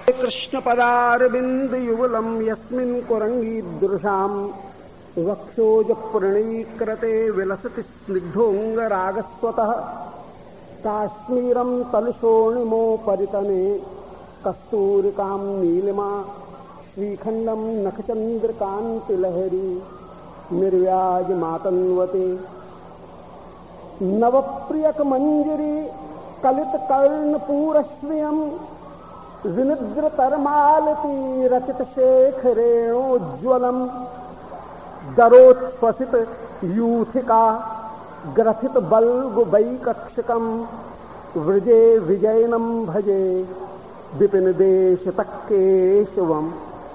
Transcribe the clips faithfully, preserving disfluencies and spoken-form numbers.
कृष्ण पदारविंद युगलम यस्मिन् कुरंगी दृशाम वक्षोज प्रणीकृते विलसति स्निग्धोंग रागस्वतः काश्मीरम तलशोणिमो परितने कस्तूरिकां नीलिमा श्रीखंडम नखचंद्रकांति लहरी निर्व्याज मातन्वते नवप्रियक मंजरी कलित कर्णपूरश्रियम विनिद्र तरमालती रचित शेखरेणोज्ज्वलम दरोत्स्वसित यूथिका ग्रथित बल्गुबैकक्षकम वृजे विजयनम भजे विपिन देश तक्केशवम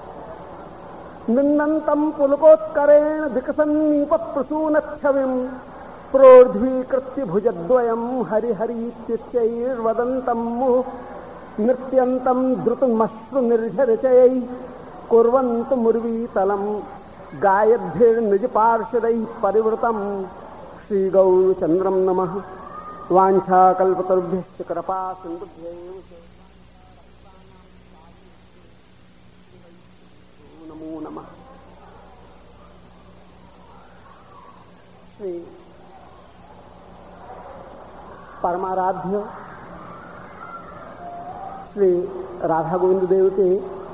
निन्नंतम पुलकोत्करेण विकसन्नीप प्रसूनच्छविम प्रोर्ध्वीकृत्य भुजद्वयम हरिहरीत्यैर्वदन्तं मुहुः नृत्यन्तं द्रुतमश्रु निर्झरचयै कुर्वन्तु मुर्वीतलं गायद्भिर्निज पार्षदैः परिवृतं श्रीगौरचन्द्रं नमः। वाञ्छाकल्पतरुभ्यश्च कृपा सिन्धुभ्यैव नमो नमः। श्री परमाराध्य श्री राधा गोविंद देव के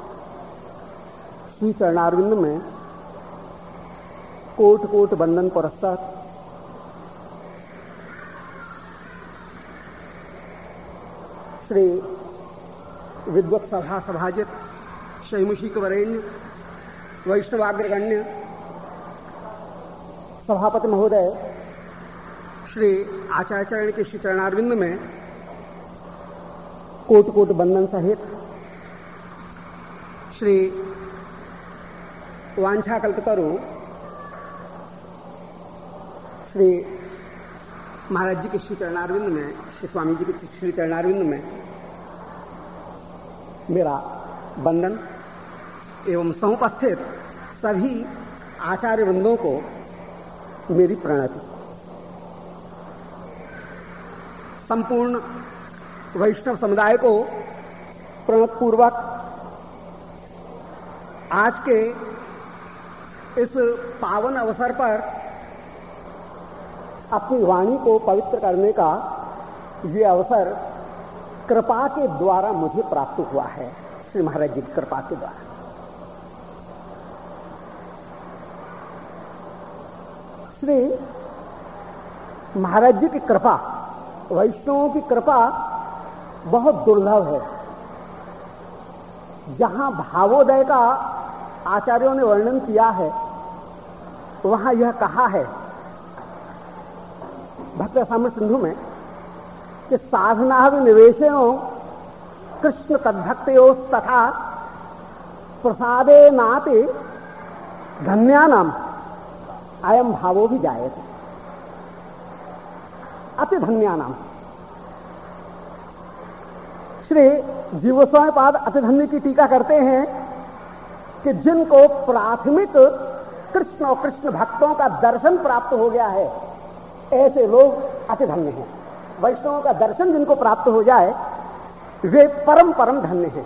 श्री चरणारविंद में कोट कोट बंदन पुरस्कार श्री विद्वत सभा सभाजित शैमुषिक वरेण्य वैष्णवाग्रगण्य सभापति महोदय श्री आचार्यचरण के श्री चरणारविंद में कोट कोट बंदन सहित श्री वांछा कल्पतरु श्री महाराज जी के श्री चरणारविंद में, श्री स्वामी जी के श्री चरणारविंद में मेरा बंदन एवं समुपस्थित सभी आचार्य वृंदों को मेरी प्रणति। संपूर्ण वैष्णव समुदाय को प्रणत पूर्वक आज के इस पावन अवसर पर अपनी वाणी को पवित्र करने का ये अवसर कृपा के द्वारा मुझे प्राप्त हुआ है। श्री महाराज जी की कृपा के द्वारा श्री महाराज जी की कृपा, वैष्णवों की कृपा बहुत दुर्लभ है। जहां भावोदय का आचार्यों ने वर्णन किया है वहां यह कहा है भक्त सामर्थ सिंधु में कि साधना निवेशनो कृष्ण तद्भक्तयो तथा प्रसादे नाते धन्यानाम अयम भावो भी जायते। अति धन्यानाम श्री जीवस्वामी पाद अतिधन्य की टीका करते हैं कि जिनको प्राथमिक कृष्ण और कृष्ण भक्तों का दर्शन प्राप्त हो गया है ऐसे लोग अतिधन्य हैं। वैष्णवों का दर्शन जिनको प्राप्त हो जाए वे परम परम धन्य हैं।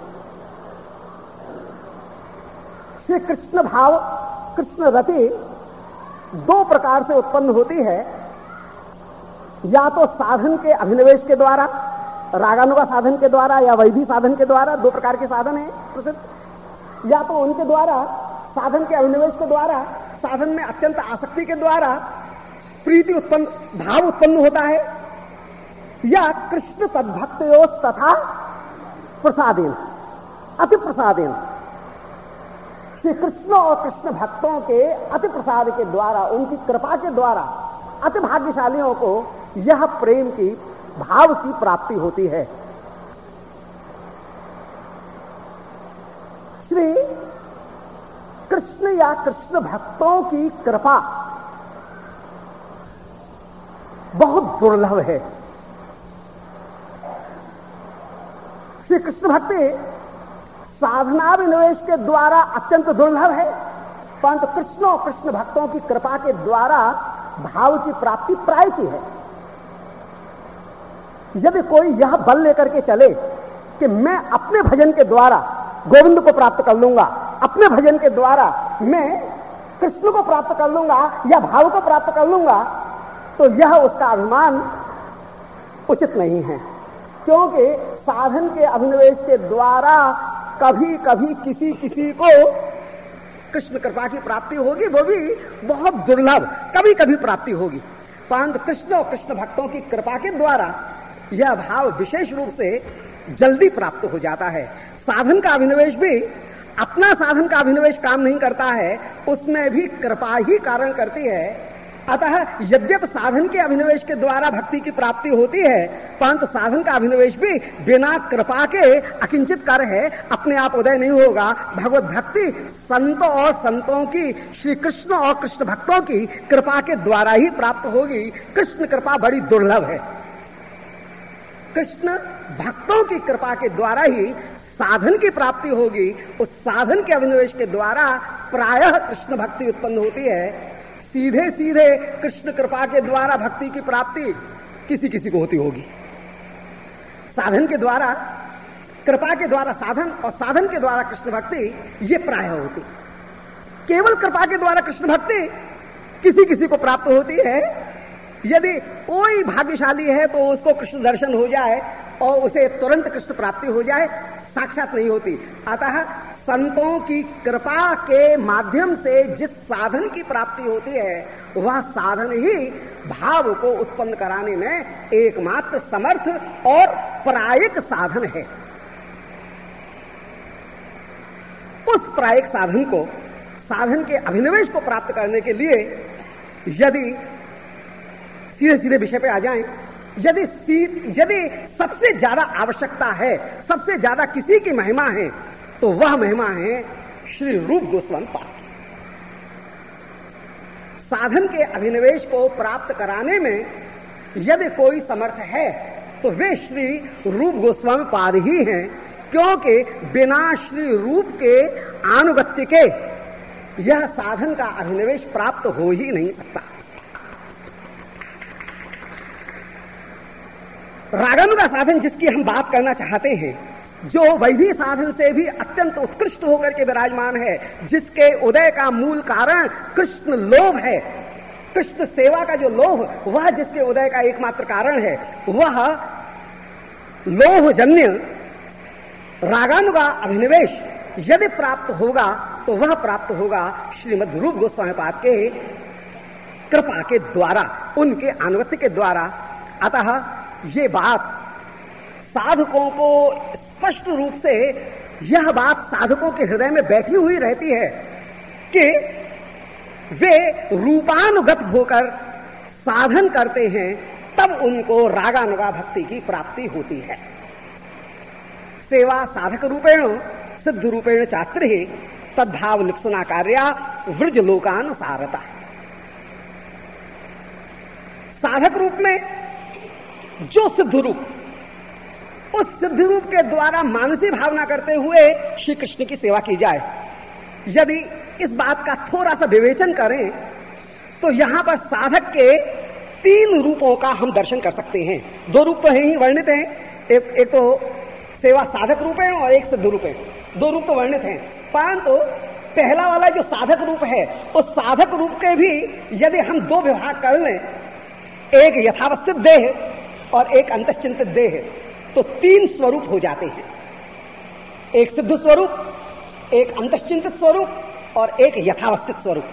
श्री कृष्ण भाव, कृष्ण रति दो प्रकार से उत्पन्न होती है। या तो साधन के अभिनिवेश के द्वारा, रागानुगा साधन के द्वारा या वैधि साधन के द्वारा, दो प्रकार के साधन हैं प्रसिद्ध। या तो उनके द्वारा, साधन के अभिनिवेश के द्वारा, साधन में अत्यंत आसक्ति के द्वारा प्रीति उत्पन्न, भाव उत्पन्न होता है। या कृष्ण तद्भक्तयो तथा प्रसादेन, अति प्रसादेन, श्री कृष्ण और कृष्ण भक्तों के अति प्रसाद के द्वारा, उनकी कृपा के द्वारा अति भाग्यशालियों को यह प्रेम की, भाव की प्राप्ति होती है। श्री कृष्ण या कृष्ण भक्तों की कृपा बहुत दुर्लभ है। श्री कृष्ण भक्ति साधनाभिनिवेश के द्वारा अत्यंत दुर्लभ है, परंतु कृष्ण और कृष्ण भक्तों की कृपा के द्वारा भाव की प्राप्ति प्राय की है। यदि कोई यह बल लेकर के चले कि मैं अपने भजन के द्वारा गोविंद को प्राप्त कर लूंगा, अपने भजन के द्वारा मैं कृष्ण को प्राप्त कर लूंगा या भाव को प्राप्त कर लूंगा, तो यह उसका अभिमान उचित नहीं है। क्योंकि साधन के अभिनिवेश के द्वारा कभी कभी किसी किसी को कृष्ण कृपा की प्राप्ति होगी, वो भी बहुत दुर्लभ, कभी कभी प्राप्ति होगी। परंतु कृष्ण और कृष्ण भक्तों की कृपा के द्वारा यह भाव विशेष रूप से जल्दी प्राप्त हो जाता है। साधन का अभिनिवेश भी अपना साधन का अभिनिवेश काम नहीं करता है, उसमें भी कृपा ही कारण करती है। अतः यद्यपि साधन के अभिनिवेश के द्वारा भक्ति की प्राप्ति होती है, परंतु साधन का अभिनिवेश भी बिना कृपा के अकिंचित कार्य है, अपने आप उदय नहीं होगा। भगवत भक्ति संतों और संतों की, श्री कृष्ण और कृष्ण भक्तों की कृपा के द्वारा ही प्राप्त होगी। कृष्ण कृपा बड़ी दुर्लभ है। कृष्ण भक्तों की कृपा के द्वारा ही साधन की प्राप्ति होगी। उस साधन के अभिनिवेश के द्वारा प्रायः कृष्ण भक्ति उत्पन्न होती है। सीधे सीधे कृष्ण कृपा के द्वारा भक्ति की प्राप्ति किसी किसी को होती होगी। साधन के द्वारा, कृपा के द्वारा साधन और साधन के द्वारा कृष्ण भक्ति, ये प्रायः होती। केवल कृपा के द्वारा कृष्ण भक्ति किसी किसी को प्राप्त होती है। यदि कोई भाग्यशाली है तो उसको कृष्ण दर्शन हो जाए और उसे तुरंत कृष्ण प्राप्ति हो जाए, साक्षात नहीं होती। अतः संतों की कृपा के माध्यम से जिस साधन की प्राप्ति होती है, वह साधन ही भाव को उत्पन्न कराने में एकमात्र समर्थ और प्रायिक साधन है। उस प्रायिक साधन को, साधन के अभिनिवेश को प्राप्त करने के लिए यदि सीधे सीधे विषय पे आ जाएं, यदि यदि सबसे ज्यादा आवश्यकता है, सबसे ज्यादा किसी की महिमा है, तो वह महिमा है श्री रूप गोस्वामी पाद। साधन के अभिनिवेश को प्राप्त कराने में यदि कोई समर्थ है तो वे श्री रूप गोस्वामी पाद ही हैं। क्योंकि बिना श्री रूप के आनुगत्य के यह साधन का अभिनिवेश प्राप्त हो ही नहीं सकता। रागानुगा साधन जिसकी हम बात करना चाहते हैं, जो वैदिक साधन से भी अत्यंत उत्कृष्ट होकर के विराजमान है, जिसके उदय का मूल कारण कृष्ण लोभ है, कृष्ण सेवा का जो लोभ, वह जिसके उदय का एकमात्र कारण है, वह लोभजन्य रागानुगा अभिनिवेश यदि प्राप्त होगा तो वह प्राप्त होगा श्रीमद् रूप गोस्वामी पाद के कृपा के द्वारा, उनके अनुगत्य के द्वारा। अतः ये बात साधकों को स्पष्ट रूप से, यह बात साधकों के हृदय में बैठी हुई रहती है कि वे रूपानुगत होकर साधन करते हैं, तब उनको रागानुगा भक्ति की प्राप्ति होती है। सेवा साधक रूपेण सिद्ध रूपेण चात्र ही तद्भाव लिप्सना कार्या व्रज लोकानुसारता। साधक रूप में जो सिद्ध रूप, उस सिद्ध रूप के द्वारा मानसी भावना करते हुए श्री कृष्ण की सेवा की जाए। यदि इस बात का थोड़ा सा विवेचन करें तो यहां पर साधक के तीन रूपों का हम दर्शन कर सकते हैं। दो रूप तो हैं ही, वर्णित हैं, एक, एक तो सेवा साधक रूप है और एक सिद्ध रूप है। दो रूप तो वर्णित हैं, परंतु पहला वाला जो साधक रूप है, उस साधक रूप के भी यदि हम दो विभाग कर लें, एक यथावस्थित देह और एक अंतश्चिंतित देह, तो तीन स्वरूप हो जाते हैं। एक सिद्ध स्वरूप, एक अंतश्चिंतित स्वरूप और एक यथावस्थित स्वरूप।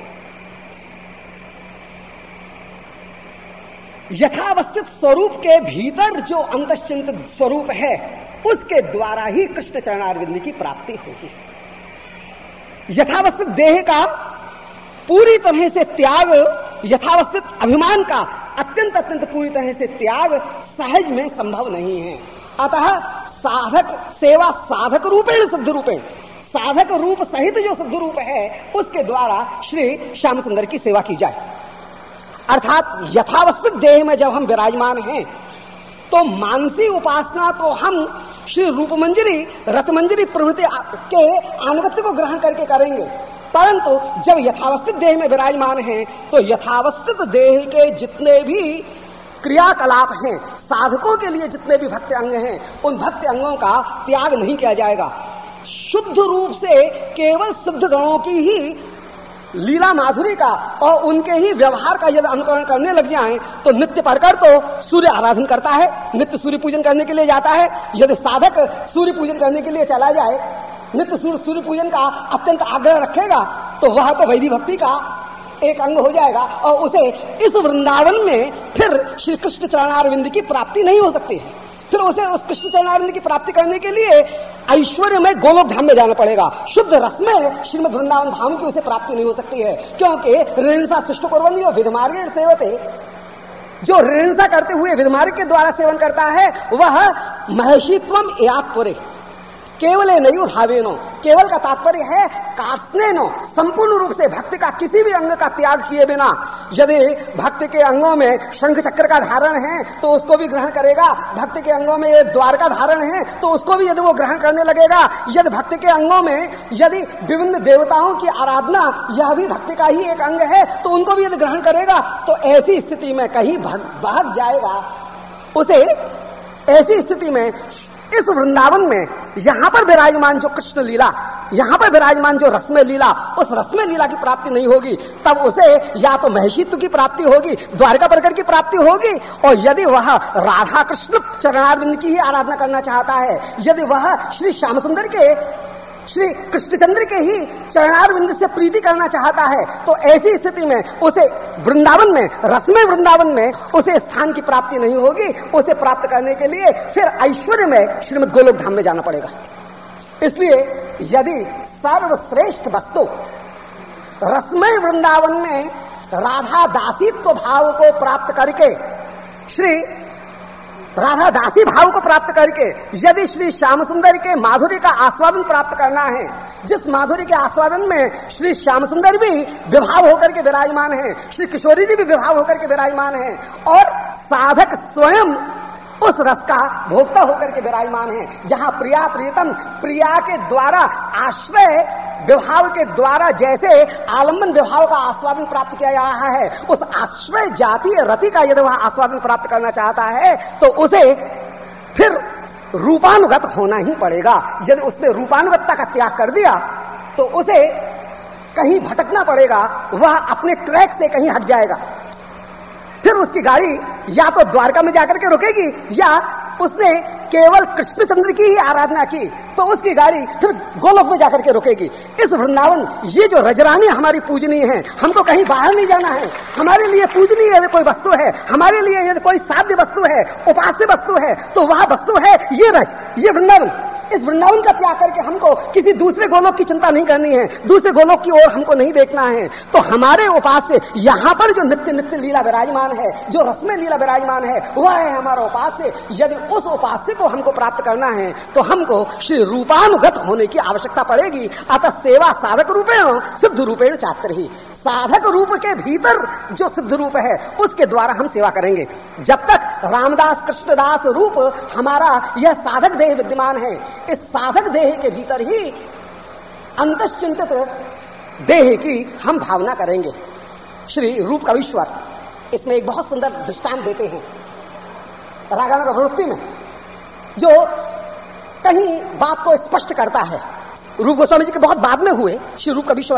यथावस्थित स्वरूप के भीतर जो अंतश्चिंतित स्वरूप है, उसके द्वारा ही कृष्ण चरणारविंद की प्राप्ति होगी। यथावस्थित देह का पूरी तरह से त्याग, यथावस्थित अभिमान का अत्यंत अत्यंत पूरी तरह से त्याग सहज में संभव नहीं है। अतः साधक सेवा साधक रूपेण सिद्ध रूपेण, साधक रूप सहित जो सिद्ध रूप है, उसके द्वारा श्री श्याम सुंदर की सेवा की जाए। अर्थात यथावस्थित देह में जब हम विराजमान हैं तो मानसी उपासना तो हम श्री रूप मंजरी, रथ मंजरी प्रभृति के अनुगत्य को ग्रहण करके करेंगे, परंतु जब यथावस्थित देह में विराजमान हैं तो यथावस्थित देह के जितने भी क्रियाकलाप हैं, साधकों के लिए जितने भी भक्ति अंग हैं, उन भक्ति अंगों का त्याग नहीं किया जाएगा। शुद्ध रूप से केवल सिद्ध गणों की ही लीला माधुरी का और उनके ही व्यवहार का यदि अनुकरण करने लग जाएं तो नित्य परकर तो सूर्य आराधन करता है, नित्य सूर्य पूजन करने के लिए जाता है। यदि साधक सूर्य पूजन करने के लिए चला जाए, नित्य सूर्य सूर्य पूजन का अत्यंत आग्रह रखेगा तो वह तो वैदिक भक्ति का एक अंग हो जाएगा और उसे इस वृंदावन में फिर श्री कृष्ण चरणारविंद की प्राप्ति नहीं हो सकती है। फिर उसे उस कृष्ण चरणारविंद की प्राप्ति करने के लिए ऐश्वर्य में गोलोक धाम में जाना पड़ेगा। शुद्ध रस में श्रीमद् वृंदावन धाम की उसे प्राप्ति नहीं हो सकती है, क्योंकि ऋणसा शिष्ट कुर्वन्ति और विधमार्गेण सेवते, जो ऋणसा करते हुए विधमार्ग के द्वारा सेवन करता है वह महर्षित्वम यात्पुरे केवल नहीं भावेनो, केवल का तात्पर्य है कास्नेनो, संपूर्ण रूप से भक्ति का किसी भी अंग का त्याग किए बिना। यदि भक्ति के अंगों में शंख चक्र का धारण है तो उसको भी ग्रहण करेगा, भक्ति के अंगों में ये द्वार का धारण है तो उसको भी यदि वो ग्रहण करने लगेगा, यदि भक्ति के अंगों में यदि विभिन्न देवताओं की आराधना यह भी भक्ति का ही एक अंग है तो उनको भी यदि ग्रहण करेगा तो ऐसी स्थिति में कहीं भाग जाएगा। उसे ऐसी स्थिति में इस वृंदावन में यहाँ पर विराजमान जो कृष्ण लीला, यहाँ पर विराजमान जो रसमय लीला, उस रसमय लीला की प्राप्ति नहीं होगी। तब उसे या तो महर्षित्व की प्राप्ति होगी, द्वारका परकर की प्राप्ति होगी, और यदि वह राधा कृष्ण चरणारविंद की ही आराधना करना चाहता है, यदि वह श्री श्याम सुंदर के श्री कृष्णचंद्र के ही चरणारविंद से प्रीति करना चाहता है, तो ऐसी स्थिति में उसे वृंदावन में, रसमय वृंदावन में उसे स्थान की प्राप्ति नहीं होगी। उसे प्राप्त करने के लिए फिर ऐश्वर्य में श्रीमद् गोलोक धाम में जाना पड़ेगा। इसलिए यदि सर्वश्रेष्ठ वस्तु रसमय वृंदावन में राधा दासीत्व भाव को प्राप्त करके, श्री राधा दासी भाव को प्राप्त करके यदि श्री श्याम सुंदर के माधुर्य का आस्वादन प्राप्त करना है, जिस माधुर्य के आस्वादन में श्री श्याम सुंदर भी विभाव होकर के विराजमान है, श्री किशोरी जी भी विभाव होकर के विराजमान है, और साधक स्वयं उस रस का भोक्ता होकर के विराजमान है, जहां प्रिया प्रियतम प्रिया के द्वारा आश्रय विभाव के द्वारा जैसे आलम्बन विभाव का आस्वादन प्राप्त किया जा रहा है, उस आश्रय जातीय रति का यदि वह आस्वादन प्राप्त करना चाहता है तो उसे फिर रूपानुगत होना ही पड़ेगा। यदि उसने रूपानुगतता का त्याग कर दिया तो उसे कहीं भटकना पड़ेगा, वह अपने ट्रैक से कहीं हट जाएगा। फिर उसकी गाड़ी या तो द्वारका में जाकर के रुकेगी, या उसने केवल कृष्णचंद्र की ही आराधना की तो उसकी गाड़ी फिर गोलोक में जाकर के रुकेगी। इस वृंदावन, ये जो रजरानी हमारी पूजनीय है, हमको कहीं बाहर नहीं जाना है। हमारे लिए पूजनीय यदि कोई वस्तु है, हमारे लिए यदि कोई साध्य वस्तु है, उपास्य वस्तु है, तो वह वस्तु है ये रज, ये वृंदावन। इस वृंदावन का त्याग करके हमको किसी दूसरे गोलोक की चिंता नहीं करनी है, दूसरे गोलोक की ओर हमको नहीं देखना है। तो हमारे उपास्य यहाँ पर जो नित्य नित्य लीला विराजमान है, जो रसमय लीला विराजमान है, वह है हमारा उपास्य। यदि उस उपास्य को हमको प्राप्त करना है तो हमको श्री रूपानुगत होने की आवश्यकता पड़ेगी। अतः सेवा साधक रूपेण सिद्ध रूपेण चात्र ही, साधक रूप के भीतर जो सिद्ध रूप है उसके द्वारा हम सेवा करेंगे। जब तक रामदास कृष्णदास रूप हमारा यह साधक देह विद्यमान है, इस साधक देह के भीतर ही अंतश्चिंतित देह की हम भावना करेंगे। श्री रूप कवीश्वर इसमें एक बहुत सुंदर दृष्टांत देते हैं रागानुग प्रवृत्ति में, जो कहीं बात को स्पष्ट करता है। रूप गोस्वामी जी के बहुत बाद में हुए श्री रूप कवीश्वर,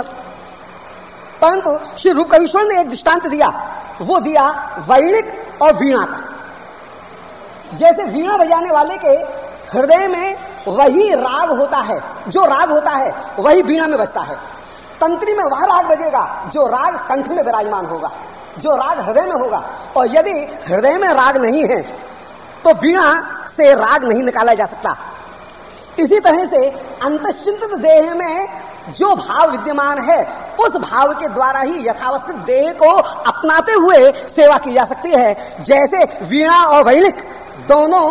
परंतु श्री रूप कवीश्वर ने एक दृष्टांत दिया, वो दिया वैणिक और वीणा का। जैसे वीणा बजाने वाले के हृदय में वही राग होता है, जो राग होता है वही वीणा में बजता है। तंत्री में वह राग बजेगा जो राग कंठ में विराजमान होगा, जो राग हृदय में होगा। और यदि हृदय में राग नहीं है तो वीणा से राग नहीं निकाला जा सकता। इसी तरह से अंतश्चिंतित देह में जो भाव विद्यमान है, उस भाव के द्वारा ही यथावस्थित देह को अपनाते हुए सेवा की जा सकती है। जैसे वीणा और वैणिक दोनों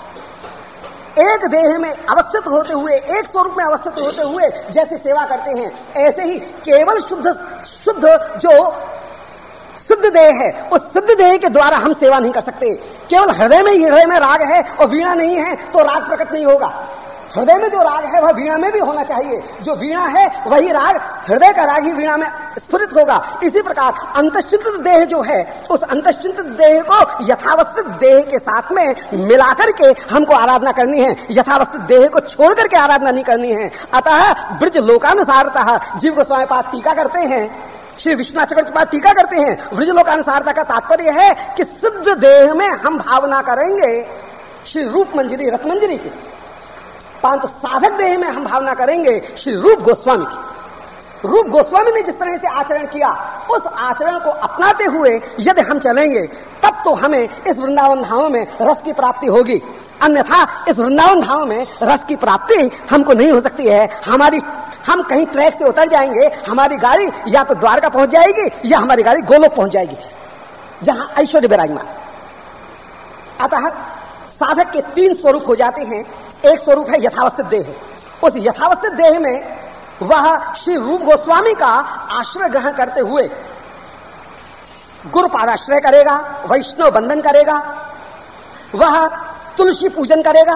एक देह में अवस्थित होते हुए, एक स्वरूप में अवस्थित होते हुए जैसे सेवा करते हैं, ऐसे ही केवल शुद्ध शुद्ध जो सिद्ध देह है, उस सिद्ध देह के द्वारा हम सेवा नहीं कर सकते। केवल हृदय में ही हृदय में राग है और वीणा नहीं है तो राग प्रकट नहीं होगा। हृदय में जो राग है वह वीणा में भी होना चाहिए। जो वीणा है वही राग, हृदय का राग ही वीणा में स्फुरित होगा। इसी प्रकार अंतश्चिंतित देह जो है, उस अंतश्चिंतित देह को यथावस्थित देह के साथ में मिलाकर के हमको आराधना करनी है। यथावस्थित देह को छोड़ करके आराधना नहीं करनी है। अतः ब्रज लोकानुसारतः जीव गोस्वामी पाद टीका करते हैं, श्री विश्वनाथ चक्रवर्ती पाद टीका करते हैं। ब्रज लोकानुसारता का तात्पर्य है कि सिद्ध देह में हम भावना करेंगे श्री रूप मंजरी रत्मंजरी की, परंतु साधक देह में हम भावना करेंगे श्री रूप गोस्वामी की। रूप गोस्वामी ने जिस तरह से आचरण किया, उस आचरण को अपनाते हुए यदि हम चलेंगे तब तो हमें इस वृंदावन धाम में रस की प्राप्ति होगी। अन्यथा इस वृंदावन धाम में रस की प्राप्ति हमको नहीं हो सकती है। हमारी हम कहीं ट्रैक से उतर जाएंगे, हमारी गाड़ी या तो द्वारका पहुंच जाएगी या हमारी गाड़ी गोलोक पहुंच जाएगी, जहां ऐश्वर्य विराजमान। अतः साधक के तीन स्वरूप हो जाते हैं। एक स्वरूप है यथावस्थित देह। उस यथावस्थित देह में वह श्री रूप गोस्वामी का आश्रय ग्रहण करते हुए गुरु पादाश्रय करेगा, वैष्णव बंधन करेगा, वह तुलसी पूजन करेगा,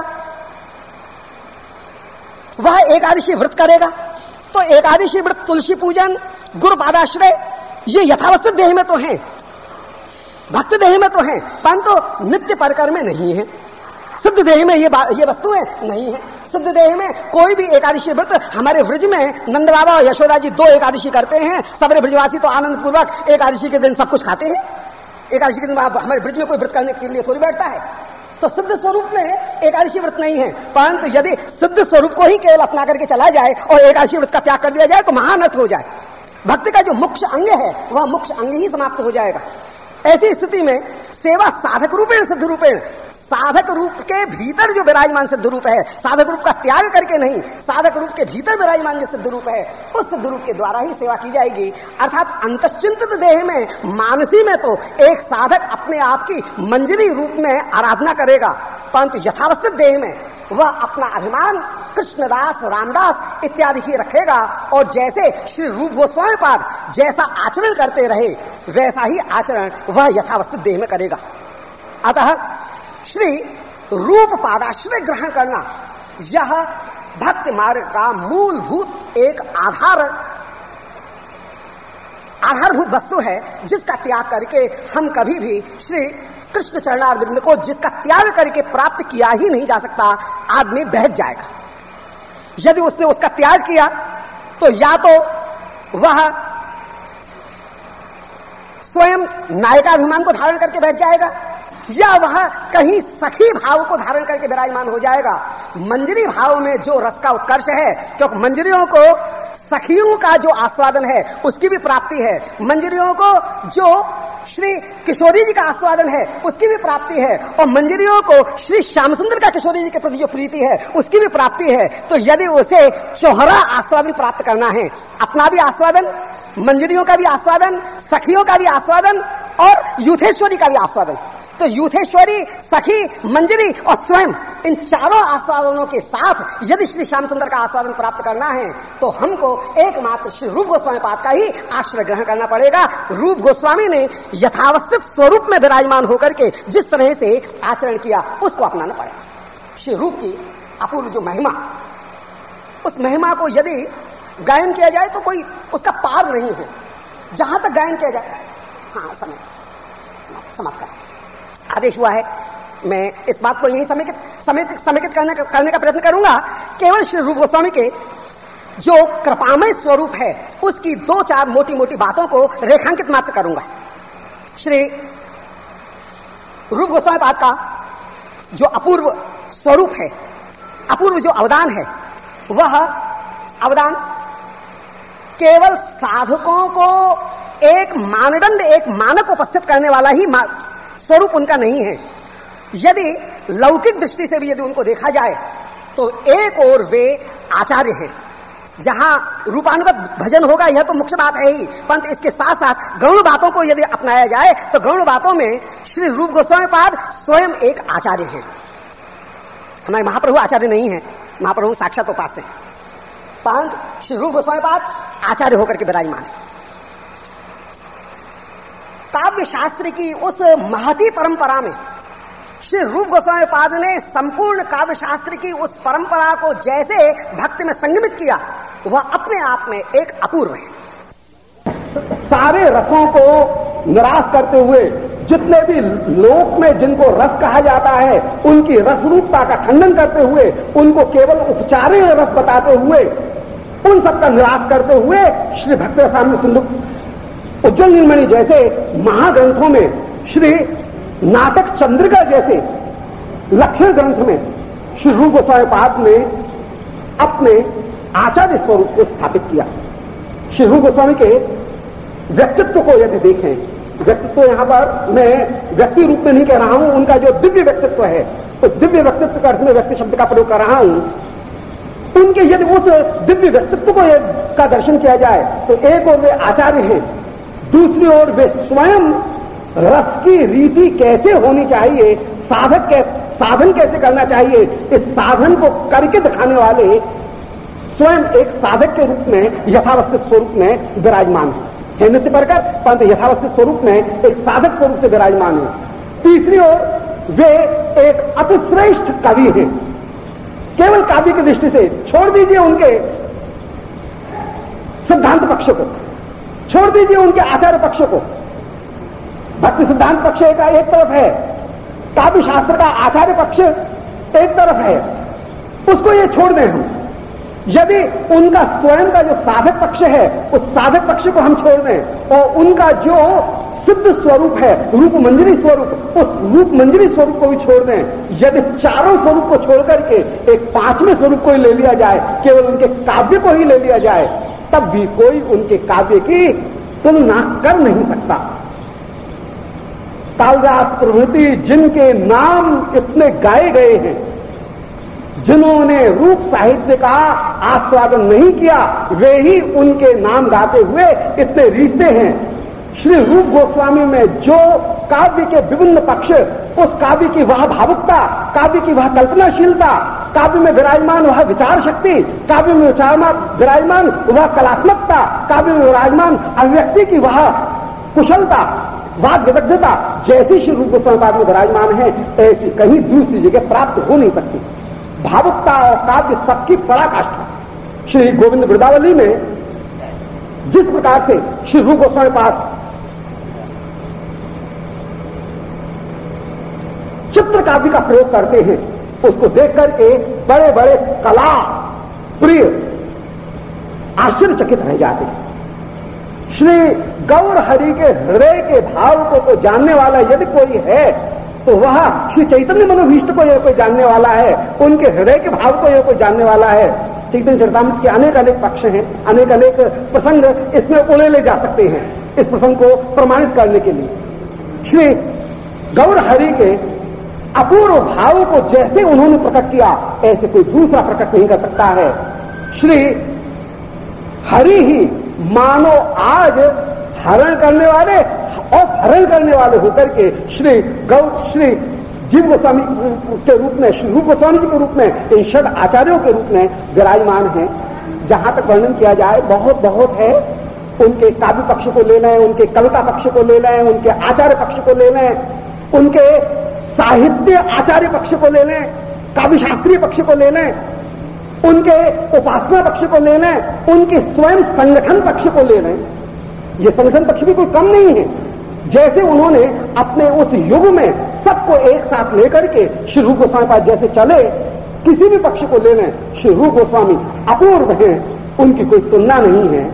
वह एकादशी व्रत करेगा। तो एकादशी व्रत, तुलसी पूजन, गुरु पादाश्रय ये यथावस्थित देह में तो है, भक्त देह में तो है, परंतु नित्य परकर में नहीं है। सिद्ध देह में ये ये वस्तुएं नहीं है। सिद्ध देह में कोई भी एकादशी व्रत, हमारे ब्रज में नंद बाबा और यशोदा जी दो एकादशी करते हैं। सबरे ब्रजवासी तो आनंद पूर्वक एकादशी के दिन सब कुछ खाते हैं। एकादशी के दिन हमारे ब्रज में कोई व्रत करने के लिए थोड़ी बैठता है। तो सिद्ध स्वरूप में एकादशी व्रत नहीं है, परंतु यदि सिद्ध स्वरूप को ही केवल अपना करके चला जाए और एकादशी व्रत का त्याग कर दिया जाए तो महानर्थ हो जाए। भक्ति का जो मुख्य अंग है वह मुख्य अंग ही समाप्त हो जाएगा। ऐसी स्थिति में सेवा साधक रूपेण सिद्ध रूपेण, साधक रूप के भीतर जो विराजमान सिद्ध रूप है, साधक रूप का त्याग करके नहीं, साधक रूप के भीतर विराजमान जो सिद्ध रूप है, उस सिद्ध रूप के द्वारा ही सेवा की जाएगी। अर्थात अंतश्चिंतित देह में, मानसी में तो एक साधक अपने आप की मंजरी रूप में आराधना करेगा, परंतु यथावस्थित देह में वह अपना अभिमान कृष्णदास, रामदास इत्यादि ही रखेगा। और जैसे श्री रूप गोस्वामी पाद जैसा आचरण करते रहे वैसा ही आचरण वह यथावस्थित देह में करेगा। अतः श्री रूप पादाश्रय ग्रहण करना यह भक्ति मार्ग का मूलभूत एक आधार आधारभूत वस्तु है, जिसका त्याग करके हम कभी भी श्री कृष्ण चरणारविंद को, जिसका त्याग करके प्राप्त किया ही नहीं जा सकता, आदमी बहक जाएगा। यदि उसने उसका त्याग किया तो या तो वह स्वयं नायकाभिमान को धारण करके बैठ जाएगा, या वह कहीं सखी भाव को धारण करके विराजमान हो जाएगा। मंजरी भाव में जो रस का उत्कर्ष है, क्योंकि मंजरियों को सखियों का जो आस्वादन है उसकी भी प्राप्ति है, मंजरियों को जो श्री किशोरी जी का आस्वादन है उसकी भी प्राप्ति है, और मंजरियों को श्री श्याम सुंदर का किशोरी जी के प्रति जो प्रीति है उसकी भी प्राप्ति है। तो यदि उसे चौहरा आस्वादन प्राप्त करना है, अपना भी आस्वादन, मंजरियों का भी आस्वादन, सखियों का भी आस्वादन और यूथेश्वरी का भी आस्वादन, तो यूथेश्वरी, सखी, मंजरी और स्वयं, इन चारों आस्वादनों के साथ यदि श्री श्याम सुंदर का आस्वादन प्राप्त करना है तो हमको एकमात्र श्री रूप गोस्वामी पाद का ही आश्रय ग्रहण करना पड़ेगा। रूप गोस्वामी ने यथावस्थित स्वरूप में विराजमान होकर के जिस तरह से आचरण किया उसको अपनाना पड़ेगा। श्री रूप की अपूर्व जो महिमा, उस महिमा को यदि गायन किया जाए तो कोई उसका पार नहीं है। जहां तक गायन किया जाए, हाँ समय समाप्त कर आदेश हुआ है। मैं इस बात को यही समेकित समेकित समेकित करने, करने का प्रयत्न करूंगा। केवल श्री रूप गोस्वामी के जो कृपामय स्वरूप है उसकी दो चार मोटी मोटी बातों को रेखांकित मात्र करूंगा। श्री रूप गोस्वामी पाद का जो अपूर्व स्वरूप है, अपूर्व जो अवदान है, वह अवदान केवल साधकों को एक मानदंड, एक मानक उपस्थित करने वाला ही स्वरूप उनका नहीं है। यदि लौकिक दृष्टि से भी यदि उनको देखा जाए तो एक और वे आचार्य हैं। जहां रूपानुगत भजन होगा यह तो मुख्य बात है ही, परंतु इसके साथ साथ गौण बातों को यदि अपनाया जाए तो गौण बातों में श्री रूप गोस्वामी पाद स्वयं एक आचार्य हैं। हमारे महाप्रभु आचार्य नहीं है, महाप्रभु साक्षात उपास्य है, परंतु श्री रूप गोस्वामी पाद आचार्य होकर के विराजमान है। काव्य शास्त्र की उस महती परंपरा में श्री रूप गोस्वामी पाद ने संपूर्ण काव्य शास्त्र की उस परंपरा को जैसे भक्ति में संगमित किया, वह अपने आप में एक अपूर्व है। सारे रसों को निराश करते हुए जितने भी लोक में जिनको रस कहा जाता है, उनकी रस रूपता का खंडन करते हुए, उनको केवल उपचारे रस बताते हुए, उन सबका निराश करते हुए श्री भक्त रसामृत सिंधु उज्ज्वल नीलमणि जैसे महाग्रंथों में, श्री नाटक चंद्रिका जैसे लक्षण ग्रंथ में श्री रूप गोस्वामी पाद ने अपने आचार्य स्वरूप को स्थापित किया। श्री रूप गोस्वामी के व्यक्तित्व को यदि देखें, व्यक्तित्व यहां पर मैं व्यक्ति रूप में नहीं कह रहा हूं, उनका जो दिव्य व्यक्तित्व है, उस तो दिव्य व्यक्तित्व का अर्थ में व्यक्ति शब्द का प्रयोग कर रहा हूं, उनके यदि उस दिव्य व्यक्तित्व को का दर्शन किया जाए तो एक और वे आचार्य हैं, दूसरी ओर वे स्वयं रस की रीति कैसे होनी चाहिए, साधक कैसे साधन कैसे करना चाहिए, इस साधन को करके दिखाने वाले स्वयं एक साधक के रूप में यथावस्थित स्वरूप में विराजमान है। नित्य परकर परंतु यथावस्थित स्वरूप में एक साधक स्वरूप से विराजमान है। तीसरी ओर वे एक अतिश्रेष्ठ कवि हैं। केवल काव्य की दृष्टि से छोड़ दीजिए उनके सिद्धांत पक्ष को, छोड़ दीजिए उनके आचार्य पक्ष को। भक्ति सिद्धांत पक्ष का एक तरफ है, काव्य शास्त्र का आचार्य पक्ष एक तरफ है, उसको ये छोड़ दें हम। यदि उनका स्वयं का जो साधक पक्ष है, उस साधक पक्ष को हम छोड़ दें और उनका जो सिद्ध स्वरूप है, रूप मंजरी स्वरूप, उस रूप मंजरी स्वरूप को भी छोड़ दें। यदि चारों स्वरूप को छोड़ करके एक पांचवें स्वरूप को ही ले लिया जाए, केवल उनके काव्य को ही ले लिया जाए, तब भी कोई उनके काव्य की तुलना कर नहीं सकता। कालिदास प्रभृति जिनके नाम इतने गाए गए हैं, जिन्होंने रूप साहित्य का आस्वादन नहीं किया, वे ही उनके नाम गाते हुए इतने रीझते हैं। श्री रूप गोस्वामी में जो काव्य के विभिन्न पक्ष, उस काव्य की वह भावुकता, काव्य की वह कल्पनाशीलता, काव्य में विराजमान वह विचार शक्ति, काव्य में विराजमान वह कलात्मकता, काव्य में विराजमान अभिव्यक्ति की वह कुशलता, वाद विदग्धता, जैसी श्री रूप गोस्वामी पाद में विराजमान है, ऐसी कहीं दूसरी जगह प्राप्त हो नहीं सकती। भावुकता और काव्य सबकी पराकाष्ठा। श्री गोविंद वृंदावली में जिस प्रकार से श्री रूप गोस्वामी पाद चित्र काव्य का प्रयोग करते हैं, उसको देख करके बड़े बड़े कला प्रिय आश्चर्यचकित रह जाते हैं। श्री गौर हरि के हृदय के भाव को तो जानने वाला यदि कोई है तो वह श्री चैतन्य मनोभीष्ट को यह कोई जानने वाला है, उनके हृदय के भाव को यह कोई जानने वाला है। चैतन्य चरितामृत के अनेक अनेक पक्ष हैं, अनेक अनेक प्रसंग इसमें उड़े ले जा सकते हैं इस प्रसंग को प्रमाणित करने के लिए। श्री गौर हरि के अपूर्व भाव को जैसे उन्होंने प्रकट किया, ऐसे कोई दूसरा प्रकट नहीं कर सकता है। श्री हरि ही मानो आज हरण करने वाले और हरण करने वाले होकर के श्री गौ श्री जीव गोस्वामी के रूप में, श्री रूप गोस्वामी जी के रूप में, इन षड आचार्यों के रूप में विराजमान है। जहां तक वर्णन किया जाए बहुत बहुत है। उनके काव्य पक्ष को ले लें, उनके कविता पक्ष को ले लें, उनके आचार्य पक्ष को ले लें, उनके साहित्य आचार्य पक्ष को ले लें, काव्य शास्त्रीय पक्ष को ले लें, उनके उपासना पक्ष को ले लें, उनके स्वयं संगठन पक्ष को ले लें। ये संगठन पक्ष भी कोई कम नहीं है। जैसे उन्होंने अपने उस युग में सबको एक साथ लेकर के श्री रूप गोस्वामी पाद जैसे चले, किसी भी पक्ष को ले लें, श्री रूप गोस्वामी अपूर्व हैं, उनकी कोई तुलना नहीं है।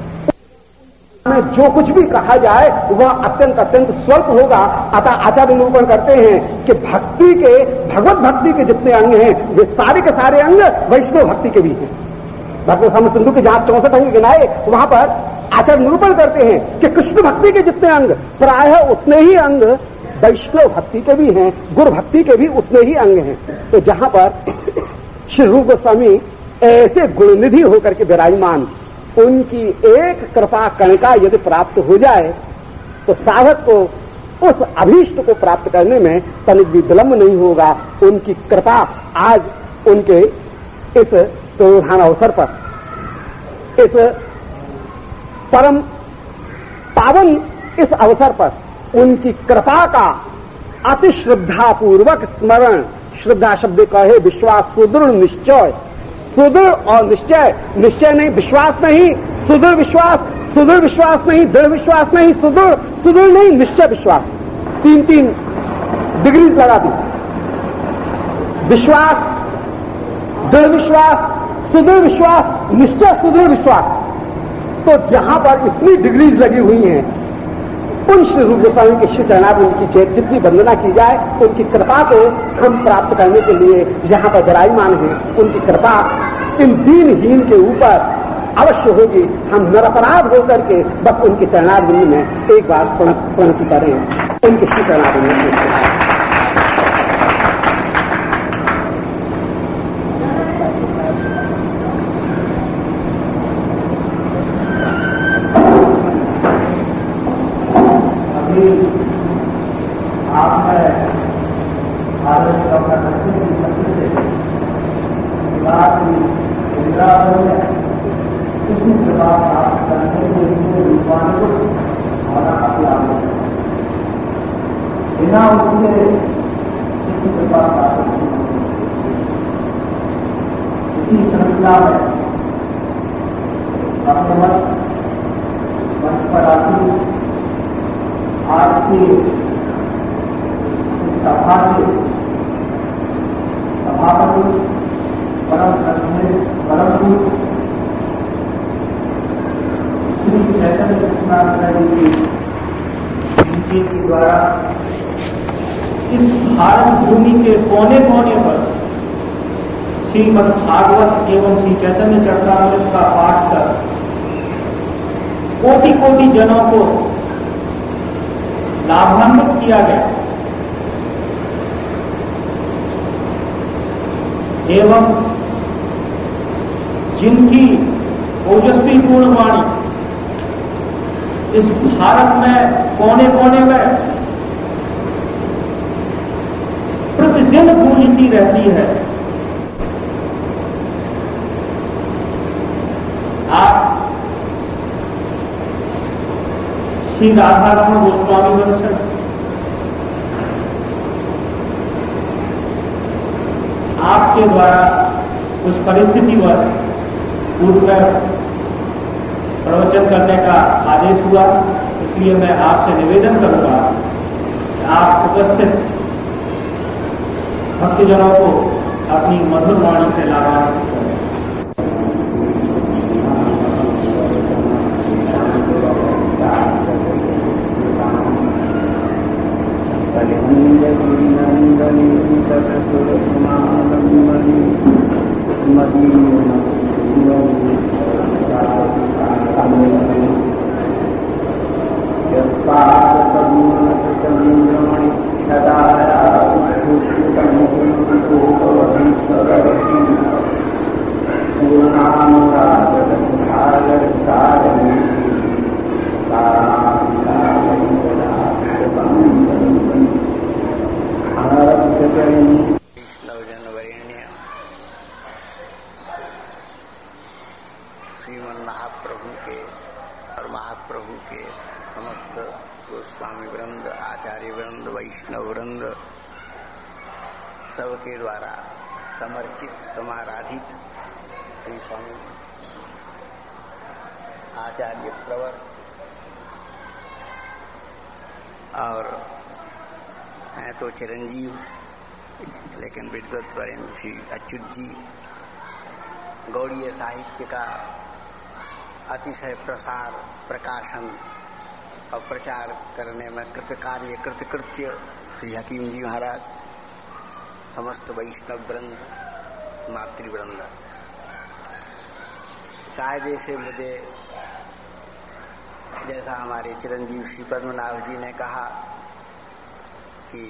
जो कुछ भी कहा जाए वह अत्यंत अत्यंत स्वल्प होगा। अतः आचार्य निरूपण करते हैं कि भक्ति के, भगवत भक्ति के जितने अंग हैं, वे सारे के सारे अंग वैष्णव भक्ति के भी हैं। भक्त रसामृत सिंधु के जहां चौसठ अंग गिनाए, वहां पर आचार्य निरूपण करते हैं कि कृष्ण भक्ति के जितने अंग, प्रायः उतने ही अंग वैष्णव भक्ति के भी हैं, गुरु भक्ति के भी उतने ही अंग हैं। तो जहां पर श्री रूप गोस्वामी ऐसे गुणनिधि होकर के विराजमान, उनकी एक कृपा कणिका यदि प्राप्त हो जाए तो साधक को उस अभीष्ट को प्राप्त करने में तनिक भी विलंब नहीं होगा। उनकी कृपा आज उनके इस प्रधान अवसर पर, इस परम पावन इस अवसर पर, उनकी कृपा का अति श्रद्धा पूर्वक स्मरण, श्रद्धा शब्द का है विश्वास, सुदृढ़ निश्चय, सुदृढ़ और निश्चय, निश्चय नहीं विश्वास नहीं, सुदृढ़ विश्वास, सुदृढ़ विश्वास नहीं, दृढ़ विश्वास नहीं, सुदृढ़ सुदृढ़ नहीं, निश्चय विश्वास, तीन तीन डिग्री लगा दी। विश्वास, दृढ़ विश्वास, सुदृढ़ विश्वास, निश्चय सुदृढ़ विश्वास। तो जहां पर इतनी डिग्रीज लगी हुई हैं, उन श्री रूप गोस्वामी के श्री चरणार्थ उनकी जितनी वंदना की जाए, उनकी कृपा को हम प्राप्त करने के लिए जहां पर विराजमान है, उनकी कृपा इन दीनहीन के ऊपर अवश्य होगी। हम निरपराध होकर के बस उनके चरणार्थ में एक बार प्रणति करें, उनके श्री चरणार्थ में। आपने भारत का प्रदर्शन की शक्ति से बात इंदिरा में किसी प्रकार प्राप्त करने के लिए रूपांतरित होना अपना बिना उसके किसी प्रकार प्राप्त इसी श्रृंखला में अपने मत मंच पर आती आज की सभा के सभापति परम परम श्री चैतन्य कृष्णानंद जी के द्वारा इस भारत भूमि के कोने कोने पर श्रीमद् भागवत एवं श्री चैतन्य चरितामृत का पाठ कर कोटि कोटि जनों को लाभान्वित किया गया एवं जिनकी ओजस्वी पूर्ण वाणी इस भारत में कोने कोने में प्रतिदिन गूंजती रहती है। आज श्री राधारमण गोस्वामी दर्शन आपके द्वारा उस परिस्थिति वश पूर्व में प्रवचन करने का आदेश हुआ, इसलिए मैं आपसे निवेदन करूंगा कि आप उपस्थित भक्तजनों को अपनी मधुर वाणी से लाभान्वित करें। सबके द्वारा समर्चित समाराधित श्री स्वामी आचार्य प्रवर और हैं तो चिरंजीव, लेकिन विद्वत वरेण्य श्री अच्युत जी गौड़ीय साहित्य का अतिशय प्रसार, प्रकाशन और प्रचार करने में कृतकार्य कृतकृत्य श्री हकीम जी महाराज, समस्त वैष्णव वृंद, मातृवृंद। कायदे से मुझे जैसा हमारे चिरंजीव श्री पद्मनाभ जी ने कहा कि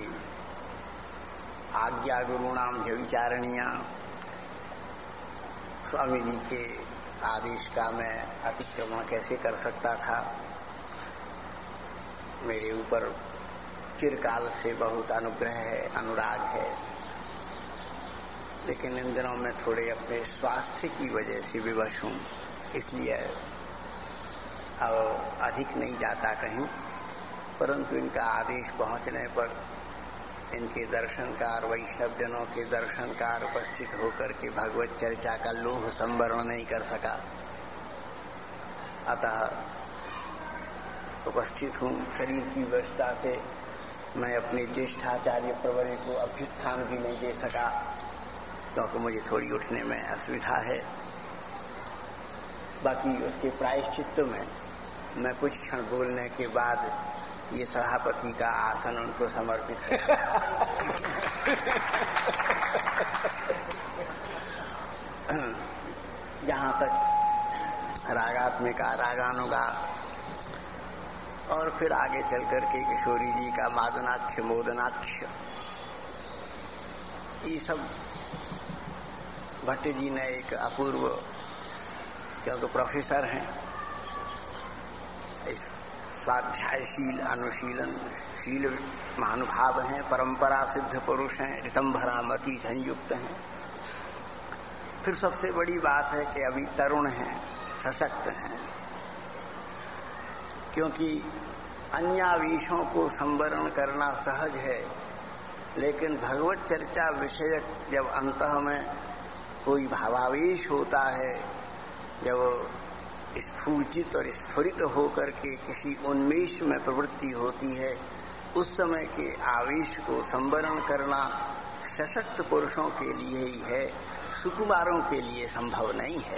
आज्ञा गुरुणाम व्यभिचारणीया, स्वामी जी के आदेश का मैं अतिक्रमण कैसे कर सकता था। मेरे ऊपर चिरकाल से बहुत अनुग्रह है, अनुराग है, लेकिन इन दिनों में थोड़े अपने स्वास्थ्य की वजह से विवश हूँ, इसलिए अब अधिक नहीं जाता कहीं, परंतु इनका आदेश पहुँचने पर इनके दर्शनकार वैष्णवजनों के दर्शनकार उपस्थित होकर के भगवत चर्चा का लोभ संवरण नहीं कर सका। अतः उपस्थित हूँ। शरीर की व्यवस्था से मैं अपने ज्येष्ठाचार्य प्रवर को अभ्युत्थान भी नहीं दे सका, क्योंकि मुझे थोड़ी उठने में असुविधा है। बाकी उसके प्रायश्चित्त में मैं कुछ क्षण बोलने के बाद ये सभापति का आसन उनको समर्पित है। जहाँ तक रागात्मिका रागानुगा और फिर आगे चल करके किशोरी जी का मादनाक्ष मोदनाक्ष, ये सब भट्ट जी ने एक अपूर्व, क्योंकि प्रोफेसर हैं, स्वाध्यायशील अनुशीलन शील महानुभाव हैं, परंपरा सिद्ध पुरुष हैं, ऋतंभरामति संयुक्त हैं। फिर सबसे बड़ी बात है कि अभी तरुण हैं, सशक्त हैं, क्योंकि अन्यावेशों को संवरण करना सहज है, लेकिन भगवत चर्चा विषय जब अंतः में कोई भावावेश होता है, जब स्फूर्जित और स्फुरित होकर के किसी उन्मेष में प्रवृत्ति होती है, उस समय के आवेश को संवरण करना सशक्त पुरुषों के लिए ही है, सुकुमारों के लिए संभव नहीं है।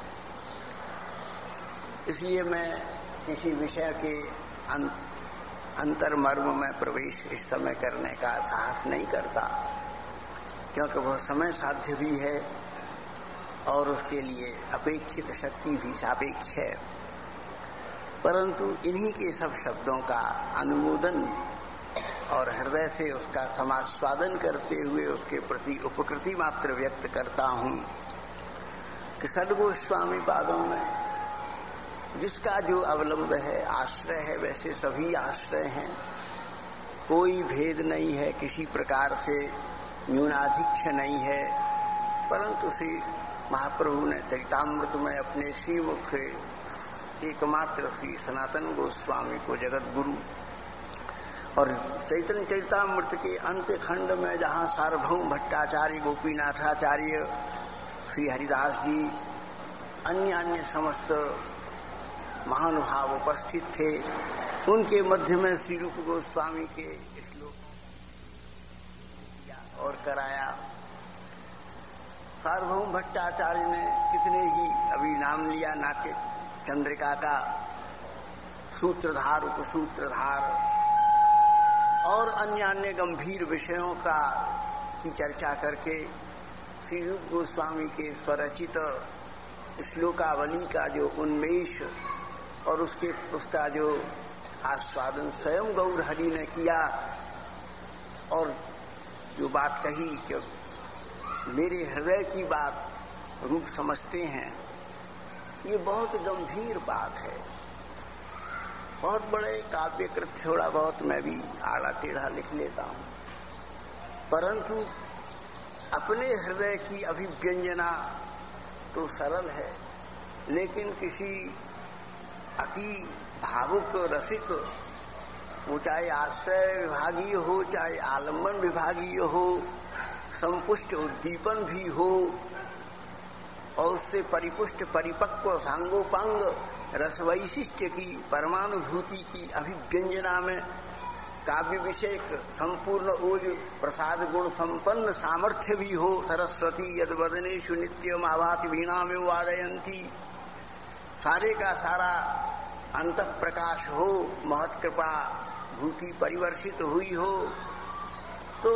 इसलिए मैं किसी विषय के अंतर्मर्म में प्रवेश इस समय करने का साहस नहीं करता, क्योंकि वह समय साध्य भी है और उसके लिए अपेक्षित शक्ति भी सापेक्ष है। परंतु इन्हीं के सब शब्दों का अनुमोदन और हृदय से उसका समास्वादन करते हुए उसके प्रति उपकृति मात्र व्यक्त करता हूँ कि सद्गोस्वामी पादों में जिसका जो अवलंब है, आश्रय है, वैसे सभी आश्रय हैं, कोई भेद नहीं है, किसी प्रकार से न्यूनाधिक्ष नहीं है। परंतु श्री महाप्रभु ने चरितामृत में अपने श्रीमुख से एकमात्र श्री सनातन गोस्वामी को जगत गुरु, और चैतन्य चरितामृत के अंत खंड में जहाँ सार्वभौम भट्टाचार्य, गोपीनाथाचार्य, श्री हरिदास जी, अन्य अन्य समस्त महानुभाव उपस्थित थे, उनके मध्य में श्री रूप गोस्वामी के श्लोक और कराया। सार्वभौम भट्टाचार्य ने कितने ही अभी नाम लिया, नाट्य चंद्रिका का सूत्रधार, उपसूत्रधार और अन्य अन्य गंभीर विषयों का की चर्चा करके श्री रूप गोस्वामी के स्वरचित श्लोकावली का जो उन्मेष और उसके उसका जो आस्वादन स्वयं गौर हरि ने किया, और जो बात कही कि मेरे हृदय की बात रूप समझते हैं, ये बहुत गंभीर बात है। बहुत बड़े काव्यकृत थोड़ा बहुत मैं भी आड़ा टेढ़ा लिख लेता हूँ, परंतु अपने हृदय की अभिव्यंजना तो सरल है, लेकिन किसी अति भावुक रसिक, वो चाहे आश्रय विभागीय हो, चाहे आलम्बन विभागीय हो, संपुष्ट उद्दीपन भी हो, और उससे परिपुष्ट परिपक्व सांगोपांग रस वैशिष्ट की परमानुभूति की अभिव्यंजना में काव्य विषयक संपूर्ण ओज प्रसाद गुण संपन्न सामर्थ्य भी हो। सरस्वती यद वदनेषु नित्यम आभाति वीणा में वादयंती, सारे का सारा अंतः प्रकाश हो, महत कृपा भूति परिवर्षित हुई हो, तो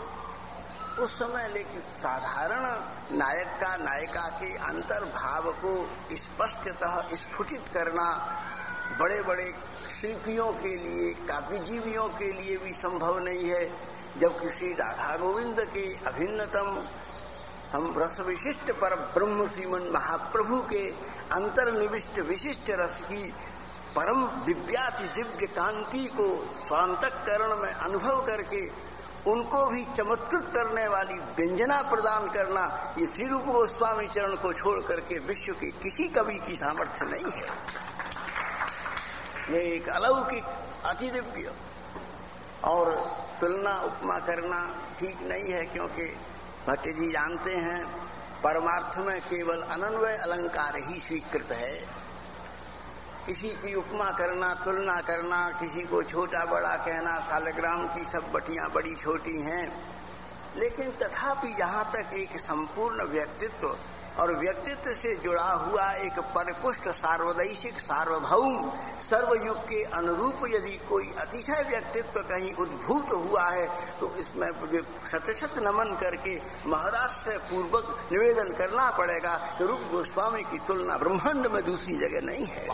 उस समय लेकिन साधारण नायक का नायिका के अंतर्भाव को स्पष्टतः स्फुटित करना बड़े बड़े शिल्पियों के लिए, काव्यजीवियों के लिए भी संभव नहीं है। जबकि श्री राधा गोविंद के अभिन्नतम रस विशिष्ट पर ब्रह्म श्रीमन महाप्रभु के अंतर्निविष्ट विशिष्ट रस की परम दिव्याति दिव्य कांति को स्वांतःकरण में अनुभव करके उनको भी चमत्कृत करने वाली व्यंजना प्रदान करना, ये श्री रूप गोस्वामी चरण को छोड़ करके विश्व के किसी कवि की सामर्थ्य नहीं है। ये एक अलौकिक अति दिव्य और तुलना उपमा करना ठीक नहीं है, क्योंकि भट्ट जी जानते हैं परमार्थ में केवल अनन्वय अलंकार ही स्वीकृत है। किसी की उपमा करना, तुलना करना, किसी को छोटा बड़ा कहना, सालग्राम की सब बटियां बड़ी छोटी हैं, लेकिन तथापि जहां तक एक संपूर्ण व्यक्तित्व और व्यक्तित्व से जुड़ा हुआ एक परिपुष्ट सार्वदैशिक सार्वभौम सर्वयुग के अनुरूप यदि कोई अतिशय व्यक्तित्व कहीं उद्भूत हुआ है तो इसमें शतशत नमन करके महाराष्ट्र पूर्वक निवेदन करना पड़ेगा कि रूप गोस्वामी की तुलना ब्रह्मांड में दूसरी जगह नहीं है।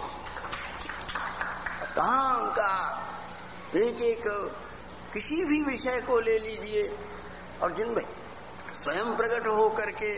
कहाँ उनका एक एक किसी भी विषय को ले लीजिए और जिनमें स्वयं प्रकट हो करके,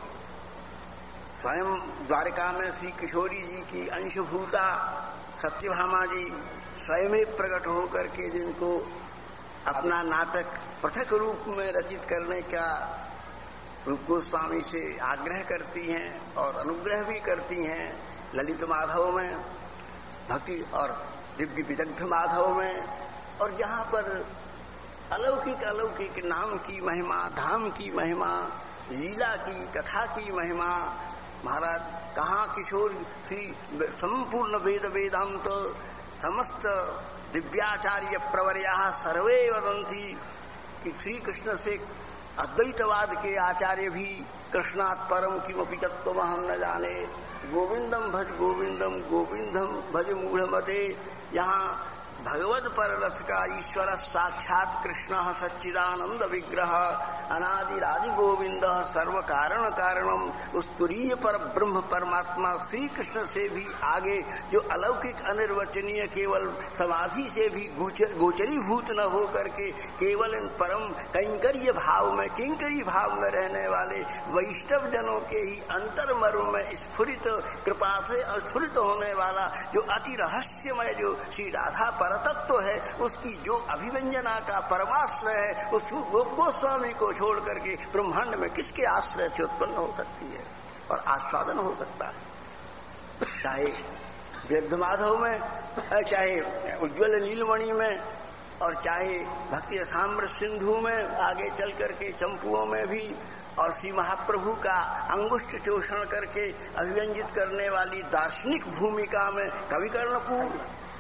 स्वयं द्वारका में श्री किशोरी जी की अंशभूता सत्यभामा जी स्वयं प्रकट हो करके जिनको अपना नाटक पृथक रूप में रचित करने का रूप गोस्वामी से आग्रह करती हैं और अनुग्रह भी करती हैं। ललित माधव में भक्ति और दिव्य विदग्ध माधव में, और यहाँ पर अलौकिक अलौकिक नाम की महिमा, धाम की महिमा, लीला की कथा की महिमा। महाराज कहाँ किशोर श्री संपूर्ण वेद वेदांत समस्त दिव्याचार्य प्रवर्या सर्वे वदंती कि श्री कृष्ण से अद्वैतवाद के आचार्य भी कृष्णात् परम किमपि तत्त्वम् अहम् न जाने, गोविंदम भज गोविंदम गोविंदम भज मूढ़मते। यहाँ भगवद पर रस का ईश्वर साक्षात कृष्ण सच्चिदानंद विग्रह अनादिरादि गोविंद सर्व कारण कारणम उस तुरीय पर ब्रह्म परमात्मा श्री कृष्ण से भी आगे जो अलौकिक अनिर्वचनीय केवल समाधि से भी गोचरीभूत न हो करके केवल इन परम कैंकर्य भाव में किंकरी भाव में रहने वाले वैष्णव जनों के ही अंतर्मर्म में स्फुरित कृपा से स्फुरित होने वाला जो अति रहस्यमय जो श्री राधा परतत्व है उसकी जो अभिव्यंजना का परमाश्रय है उस गोस्वामी को छोड़ करके ब्रह्मांड में किसके आश्रय से उत्पन्न हो सकती है और आस्वादन हो सकता है। चाहे व्यर्ध माधव में, चाहे उज्ज्वल नीलमणि में, और चाहे भक्ति रसामृत सिंधु में, आगे चल करके चंपुओं में भी, और श्री महाप्रभु का अंगुष्ठ चोषण करके अभिव्यंजित करने वाली दार्शनिक भूमिका में कवि कर्णपूर,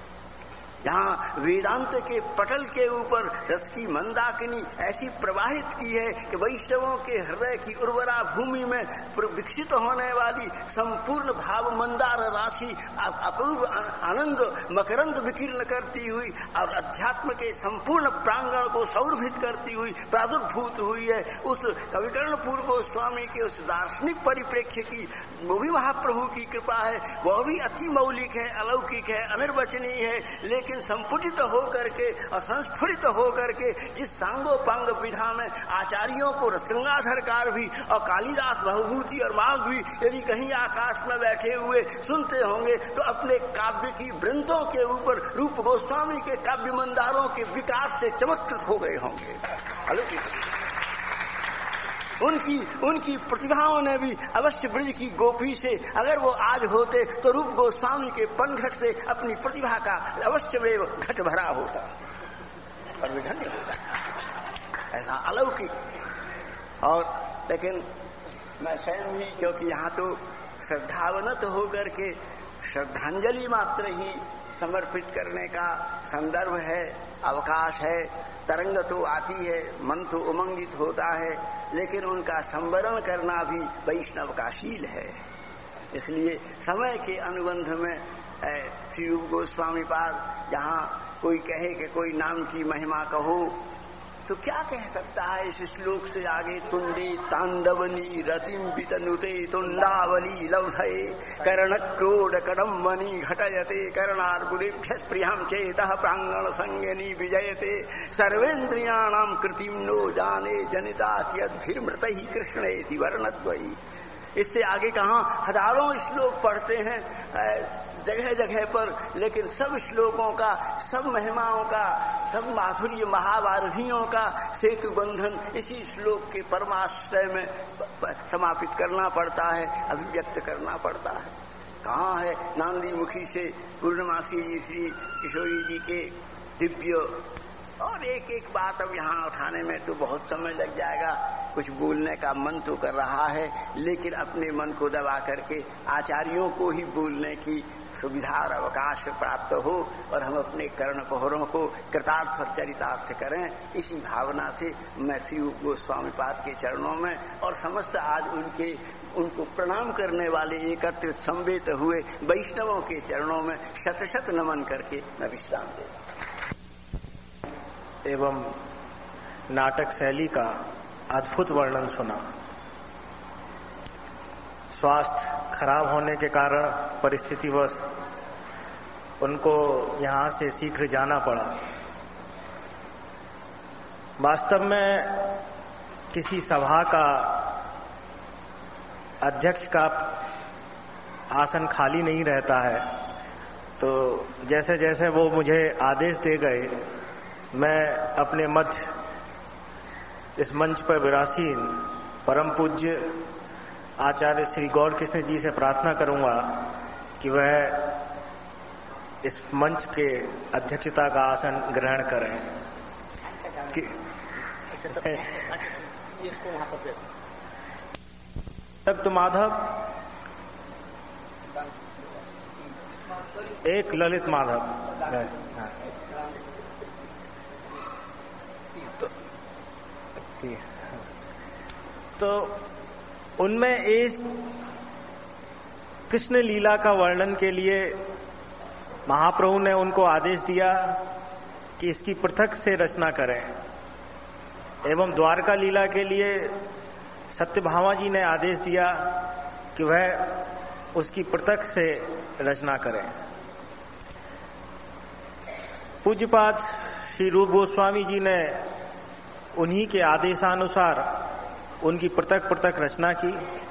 जहाँ वेदांत के पटल के ऊपर रस की मंदाकिनी ऐसी प्रवाहित की है कि वैष्णवों के हृदय की उर्वरा भूमि में विकसित होने वाली संपूर्ण भाव मंदार राशि अपूर्व आनंद मकरंद विकीर्ण करती हुई और अध्यात्म के संपूर्ण प्रांगण को सौरभित करती हुई प्रादुर्भूत हुई है। उस कविकर्णपूर गोस्वामी के उस दार्शनिक परिप्रेक्ष्य की वो भी महाप्रभु की कृपा है, वह भी अति मौलिक है, अलौकिक है, अनिर्वचनीय है, लेकिन संपुटित होकर के और संस्फुरित होकर के जिस सांगोपांग विधा में आचार्यों को रसगंगाधरकार भी और कालिदास भवभूति और माघ भी यदि कहीं आकाश में बैठे हुए सुनते होंगे तो अपने काव्य की वृंतों के ऊपर रूप गोस्वामी के काव्य मंदारों के विकास से चमत्कृत हो गए होंगे। उनकी उनकी प्रतिभाओं ने भी अवश्य ब्रज की गोपी से अगर वो आज होते तो रूप गोस्वामी के पनघट से अपनी प्रतिभा का अवश्य में घट भरा होता और विधन्य होता, ऐसा अलौकिक। और लेकिन मैं स्वयं भी, क्योंकि यहाँ तो श्रद्धावनत होकर के श्रद्धांजलि मात्र ही समर्पित करने का संदर्भ है, अवकाश है, तरंग तो आती है, मन तो उमंगित होता है, लेकिन उनका संवरण करना भी वैष्णव का शील है। इसलिए समय के अनुबंध में श्री रूप गोस्वामी पाद जहाँ कोई कहे कि कोई नाम की महिमा कहो तो क्या कह सकता है इस श्लोक से आगे? तुंडे तांडवनी रतिम वितनुते तुंडावली लवधये कर्ण क्रोड कडम्बनी घटयते कर्णार्बुदेभ्य प्रियम चेतः प्रांगण संज्ञनी विजयते सर्वेन्द्रियाणाम कृतिम नो जाने जनिता कियद्भिर्मृत ही कृष्णेति वर्णद्वयी। इससे आगे कहाँ हजारों श्लोक पढ़ते हैं जगह जगह पर, लेकिन सब श्लोकों का, सब महिमाओं का, सब माधुर्य महावारधियों का सेतु बंधन इसी श्लोक के परमाश्रय में समापित करना पड़ता है, अभिव्यक्त करना पड़ता है। कहाँ है नांदी मुखी से पूर्णमासी जी श्री किशोरी जी के दिव्य और एक एक बात अब यहाँ उठाने में तो बहुत समय लग जाएगा। कुछ बोलने का मन तो कर रहा है, लेकिन अपने मन को दबा करके आचार्यों को ही बोलने की सुविधा और अवकाश प्राप्त हो और हम अपने कर्ण कोहरों को कृतार्थ और चरितार्थ करें। इसी भावना से मैं श्री गोस्वामी पाद के चरणों में और समस्त आज उनके उनको प्रणाम करने वाले एकत्रित संवेत हुए वैष्णवों के चरणों में शत शत नमन करके मैं विश्राम देता एवं नाटक शैली का अद्भुत वर्णन सुना। स्वास्थ्य खराब होने के कारण परिस्थितिवश उनको यहाँ से शीघ्र जाना पड़ा। वास्तव में किसी सभा का अध्यक्ष का आसन खाली नहीं रहता है, तो जैसे जैसे वो मुझे आदेश दे गए, मैं अपने मध्य इस मंच पर विरासीन परम पूज्य आचार्य श्री गौर कृष्ण जी से प्रार्थना करूंगा कि वह इस मंच के अध्यक्षता का आसन ग्रहण करें। तो माधव, एक ललित माधव, तो, तो उनमें इस कृष्ण लीला का वर्णन के लिए महाप्रभु ने उनको आदेश दिया कि इसकी पृथक से रचना करें, एवं द्वारका लीला के लिए सत्यभामा जी ने आदेश दिया कि वह उसकी पृथक से रचना करें। पूज्यपाद श्री रूप गोस्वामी जी ने उन्हीं के आदेशानुसार उनकी पृथक पृथक रचना की।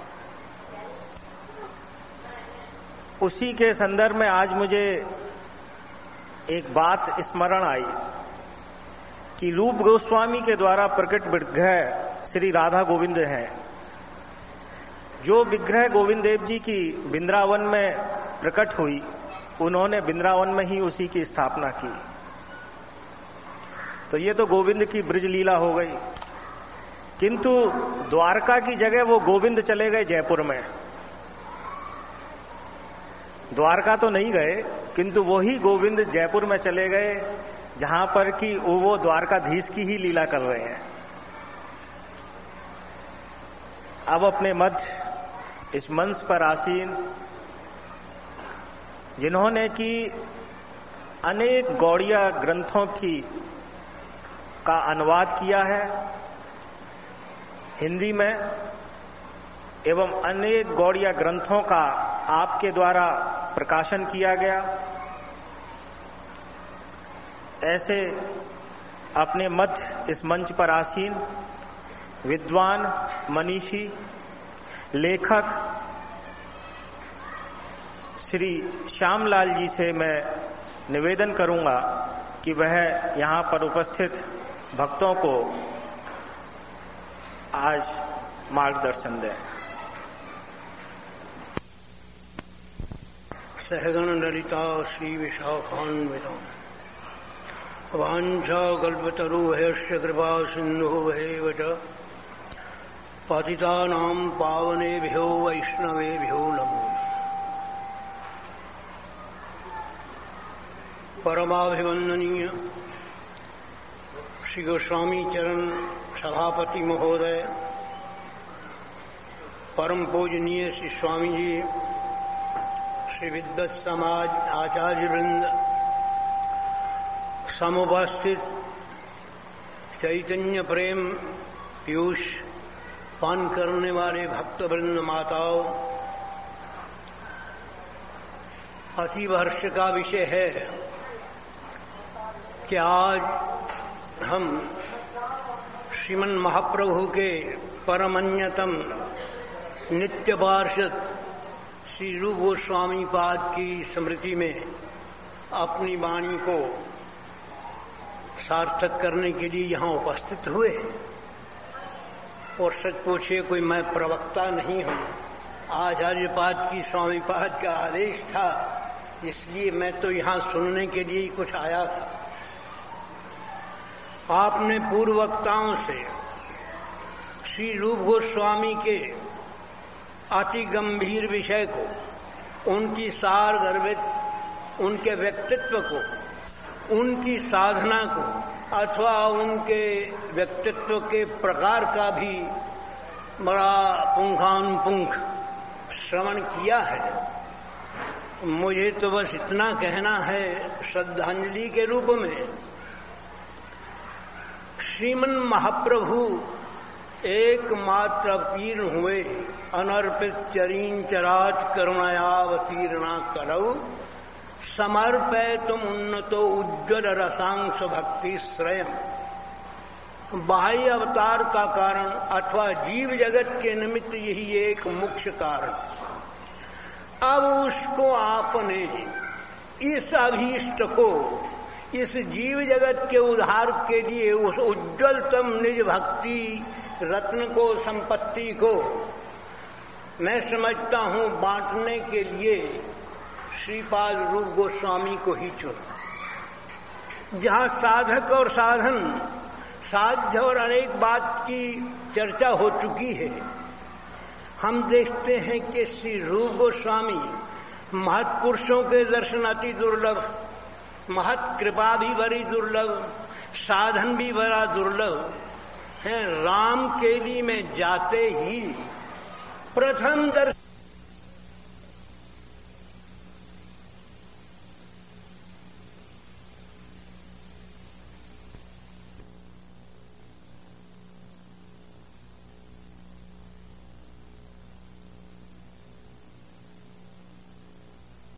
उसी के संदर्भ में आज मुझे एक बात स्मरण आई कि रूप गोस्वामी के द्वारा प्रकट विग्रह श्री राधा गोविंद हैं। जो विग्रह गोविंद देव जी की वृंदावन में प्रकट हुई, उन्होंने वृंदावन में ही उसी की स्थापना की। तो ये तो गोविंद की ब्रज लीला हो गई, किंतु द्वारका की जगह वो गोविंद चले गए जयपुर में। द्वारका तो नहीं गए, किंतु वही गोविंद जयपुर में चले गए, जहां पर कि वो द्वारकाधीश की ही लीला कर रहे हैं। अब अपने मध्य इस मंच पर आसीन जिन्होंने कि अनेक गौड़िया ग्रंथों की का अनुवाद किया है हिंदी में, एवं अनेक गौड़िया ग्रंथों का आपके द्वारा प्रकाशन किया गया, ऐसे अपने मध्य इस मंच पर आसीन विद्वान, मनीषी, लेखक श्री श्यामलाल जी से मैं निवेदन करूंगा कि वह यहाँ पर उपस्थित भक्तों को आज मार्गदर्शन दें। सहगण ललिता श्री विशाखान्विता वाञ्छा कल्पतरुभ्यश्च कृपा सिन्धुभ्यैव च पतितानां पावनेभ्यो वैष्णवेभ्यो नमो। परमाभिवंदनीय श्री गोस्वामी चरण सभापति महोदय, परम पूजनीय श्री स्वामी जी, श्री विद्वत समाज आचार्य वृंद, समुपस्थित चैतन्य प्रेम पीयूष पान करने वाले भक्त वृंद, माताओं, अतीव हर्ष का विषय है कि आज हम श्रीमन महाप्रभु के परमन्यतम नित्य पार्षद श्री रूप गोस्वामी पाद की स्मृति में अपनी वाणी को सार्थक करने के लिए यहाँ उपस्थित हुए। और सच पूछे, कोई मैं प्रवक्ता नहीं हूँ, आचार्य पाद की स्वामी पाद का आदेश था, इसलिए मैं तो यहाँ सुनने के लिए कुछ आया था। आपने पूर्व वक्ताओं से श्री रूप गोस्वामी के अति गंभीर विषय को, उनकी सार गर्भित उनके व्यक्तित्व को, उनकी साधना को अथवा उनके व्यक्तित्व के प्रकार का भी बड़ा पुंखानुपुंख श्रवण किया है। मुझे तो बस इतना कहना है श्रद्धांजलि के रूप में, श्रीमन महाप्रभु एकमात्र अवतीर्ण हुए, अनर्पित चरीन चराच करुणयावतीर्णा करौ, समर्पय तुम उन्नतो उज्ज्वल रसांश भक्ति श्रयम। बाह्य अवतार का कारण अथवा जीव जगत के निमित्त यही एक मुख्य कारण। अब उसको आपने इस अभीष्ट को, इस जीव जगत के उद्धार के लिए उस उज्ज्वलतम निज भक्ति रत्न को, संपत्ति को मैं समझता हूं बांटने के लिए श्रीपाद रूप गोस्वामी को ही चुना। जहां साधक और साधन, साध्य और अनेक बात की चर्चा हो चुकी है, हम देखते हैं कि श्री रूप गोस्वामी महत्पुरुषों के दर्शन अति दुर्लभ, महत कृपा भी बड़ी दुर्लभ, साधन भी बड़ा दुर्लभ है। राम केली में जाते ही प्रथम दर्शन